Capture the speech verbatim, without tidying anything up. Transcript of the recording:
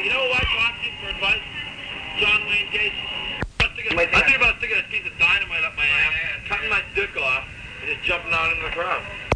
You know who I talked to for advice? John Wayne Gacy. I think about sticking a piece of dynamite up my ass, cutting my dick off, and just jumping out into the crowd.